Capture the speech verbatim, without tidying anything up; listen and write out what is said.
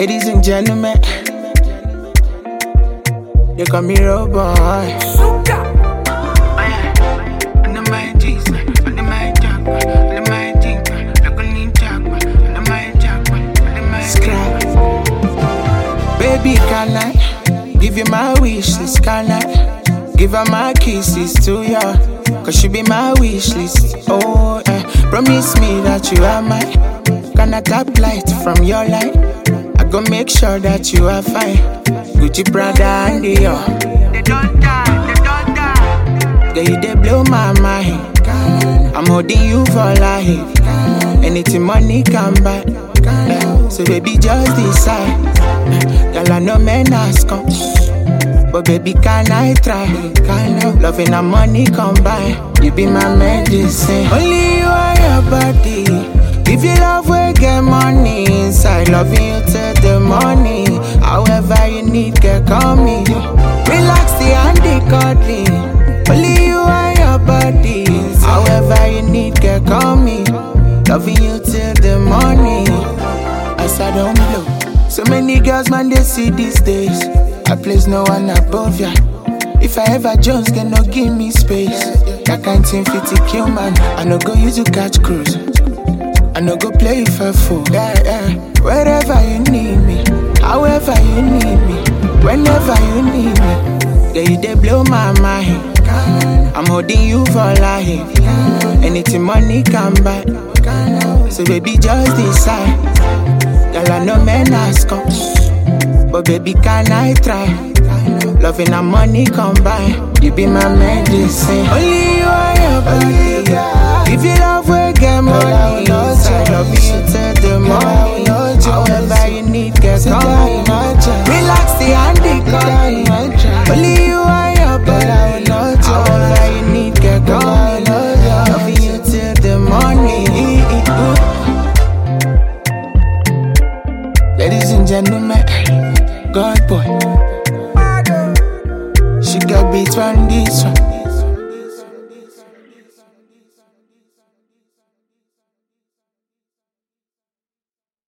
Ladies and gentlemen, they call me Road Boy. Baby, can I give you my wish list? Can I give her my kisses to ya? Cause she be my wish list. Oh, eh. Promise me that you are mine. Can I tap light from your light? I go make sure that you are fine. Gucci, Prada, and Dior. They don't die, they don't die. Girl, you they blow my mind. I'm holding you for life. Anything money can buy. Yeah. So baby, just decide. Girl, I know men ask come, but baby, can I try? Can I? Loving and money combine. You be my medicine. Only you are your body. If you love, we get money inside. Loving you till the morning. However you need, get call me. Relax the handy cuddling. Only you are your body. However you need, get call me. Loving you till the morning. As I don't blow. So many girls, man, they see these days. I place no one above ya. If I ever Jones, can no give me space. That kind thing fit to kill, man. I no go use to catch cruise. I no go play for fool. Yeah, yeah. Wherever you need me, however you need me, whenever you need me. Yeah, you they blow my mind. I'm holding you for life. Anything money can buy. So baby, just decide. Girl, I know men ask come, but baby, can I try? Loving and money combine. You be my medicine. Only you are your body. If you love, we get money inside. Loving you till the morning. However you need, get call me. Relax the handy cuddling. Only you are your body. However you need, get call me. Loving you till the morning. Ladies and gentlemen, God boy. She got beats on this one.